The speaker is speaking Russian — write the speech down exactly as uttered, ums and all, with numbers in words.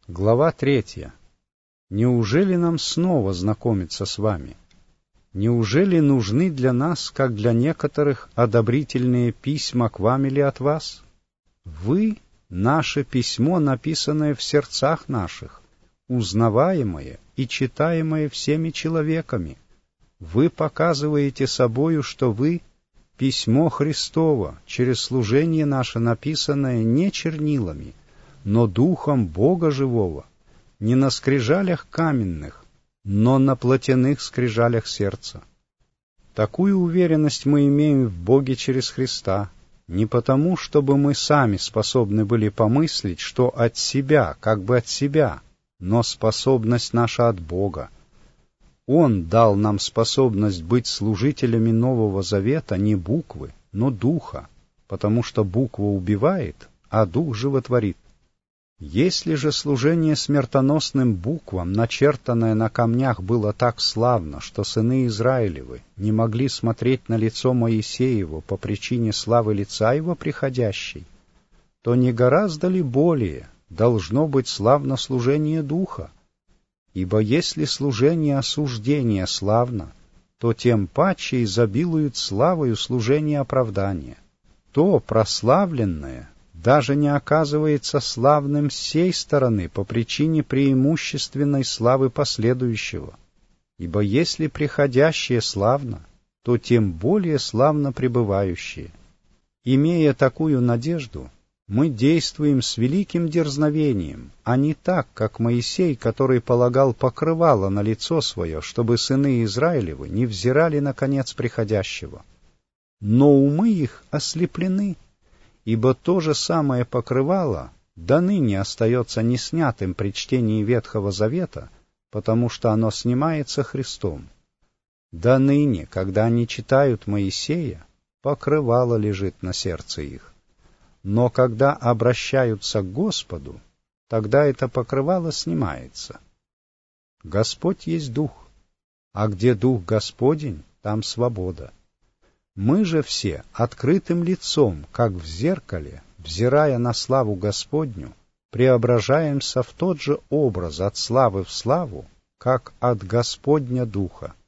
Глава третья. Неужели нам снова знакомиться с вами? Неужели нужны для нас, как для некоторых, одобрительные письма к вам или от вас? Вы — наше письмо, написанное в сердцах наших, узнаваемое и читаемое всеми человеками. Вы показываете собою, что вы — письмо Христово, через служение наше, написанное не чернилами, но Духом Бога Живого, не на скрижалях каменных, но на плотяных скрижалях сердца. Такую уверенность мы имеем в Боге через Христа, не потому, чтобы мы сами способны были помыслить, что от себя, как бы от себя, но способность наша от Бога. Он дал нам способность быть служителями Нового Завета не буквы, но Духа, потому что буква убивает, а Дух животворит. Если же служение смертоносным буквам, начертанное на камнях, было так славно, что сыны Израилевы не могли смотреть на лицо Моисеева по причине славы лица его приходящей, то не гораздо ли более должно быть славно служение Духа? Ибо если служение осуждения славно, то тем паче изобилует славою служение оправдания. То прославленное даже не оказывается славным с сей стороны по причине преимущественной славы последующего. Ибо если приходящее славно, то тем более славно пребывающее. Имея такую надежду, мы действуем с великим дерзновением, а не так, как Моисей, который полагал покрывало на лицо свое, чтобы сыны Израилевы не взирали на конец приходящего. Но умы их ослеплены, ибо то же самое покрывало до ныне остается неснятым при чтении Ветхого Завета, потому что оно снимается Христом. До ныне, когда они читают Моисея, покрывало лежит на сердце их. Но когда обращаются к Господу, тогда это покрывало снимается. Господь есть Дух, а где Дух Господень, там свобода. Мы же все открытым лицом, как в зеркале, взирая на славу Господню, преображаемся в тот же образ от славы в славу, как от Господня Духа.